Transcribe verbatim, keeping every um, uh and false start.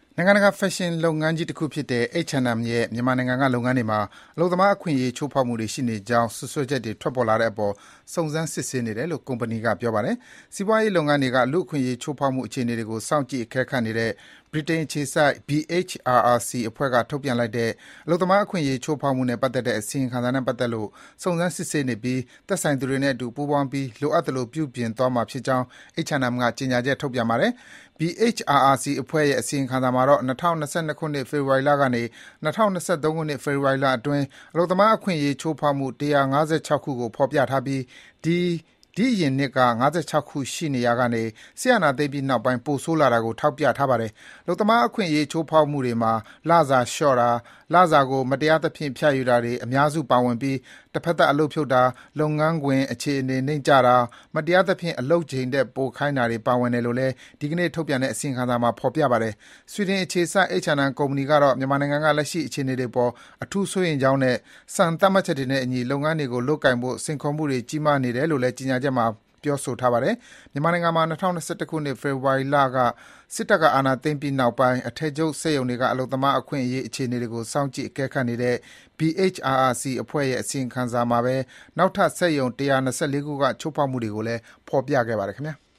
နိုင်ငံတကာဖက်ရှင်လုပ်ငန်းကြီးတခုဖြစ်တဲ့ H and M ရဲ့မြန်မာနိုင်ငံကလုပ်ငန်းတွေမှာအလုပ်သမားအခွင့်အရေးချိုးဖောက်မှုတွေရှိနေကြောင်းစွပ်စွဲချက်တွေထွက်ပေါ်လာတဲ့အပေါ်စုံစမ်းစစ်ဆေးနေတယ်လို့ကုမ္ပဏီကပြောပါတယ်။စီးပွားရေးလုပ်ငန်းတွေကလူ့အခွင့်အရေးချိုးဖောက်မှုအခြေအနေတွေကိုစောင့်ကြည့်အကဲခတ်နေတဲ့ ဗြိတိန်အခြေစိုက် B H R R C အဖွဲ့ကထုတ်ပြန်လိုက်တဲ့အလုပ်သမားအခွင့်အရေးချိုးဖောက်မှုနဲ့ပတ်သက်တဲ့အစီရင်ခံစာနဲ့ပတ်သက်လို့စုံစမ်းစစ်ဆေးနေပြီးသက်ဆိုင်သူတွေနဲ့အတူပူးပေါင်းပြီးလိုအပ်သလိုပြုပြင်သွားမှာဖြစ်ကြောင်း H and M ကကြေညာချက်ထုတ်ပြန်ပါတယ်။ B H R R C အဖွဲ့ရဲ့အစီရင်ခံစာမှာတော့၂၀၂၂ ခုနှစ် ဖေဖော်ဝါရီလကနေ၂၀၂၃ ခုနှစ် ဖေဖော်ဝါရီလအတွင်းအလုပ်သမားအခွင့်အရေးချိုးဖောက်မှု၁၅၆ ခုကိုဖော်ပြထားပြီးဒီဒီအရင်နှစ်က၅၆ ခုရှိနေရာကနေစစ်အာဏာသိမ်းပြီးနောက်ပိုင်းပိုဆိုးလာတာကိုထောက်ပြထားပါတယ်။အလုပ်သမားအခွင့်အရေးချိုးဖောက်မှုတွေမှာလစာလျှော့တာလစာကိုမတရားသဖြင့်ဖြတ်ယူတာတွေအများစုပါဝင်ပြီးတဖက်သတ်အလုပ်ဖြုတ်တာလုပ်ငန်းခွင်အခြေအနေနှိမ့်ကျတာမတရားသဖြင့်အလုပ်ချိန်တဲ့ပိုခိုင်းတာတွေပါဝင်တယ်လို့လည်းဒီကနေ့ထုတ်ပြန်တဲ့အစီရင်ခံစာမှာဖော်ပြပါတယ်။ဆွီဒင်အခြေစိုက် H and M ကုမ္ပဏီကတော့မြန်မာနိုင်ငံကလက်ရှိအခြေအနေတွေပေါ်အထူးစိုးရိမ်ကြောင်းနဲ့စံသတ်မှတ်ချက်တွေနဲ့အညီလုပ်ငန်းတွေကိုလုပ်ကိုင်ဖို့စိန်ခေါ်မှုတွေကြီးမားနေတယ်လို့လည်းကြေညာချက်မှာပြောဆိုထားပါတယ်။မြန်မာနိုင်ငံမှာ၂၀၂၁ ခုနှစ် ဖေဖော်ဝါရီလကစစ်တပ်ကအာဏာသိမ်းပြီးနောက်ပိုင်းအထည်ချုပ်စက်ရုံတွေကအလုပ်သမားအခွင့်အရေးအခြေအနေတွေကိုစောင့်ကြည့်အကဲခတ်နေတဲ့ B H R R C အဖွဲ့ရဲ့အစီရင်ခံစာမှာပဲနောက်ထပ်စက်ရုံ၁၂၄ခုကချိုးဖောက်မှုတွေကိုလည်းဖော်ပြခဲ့ပါတယ်ခင်ဗျာ။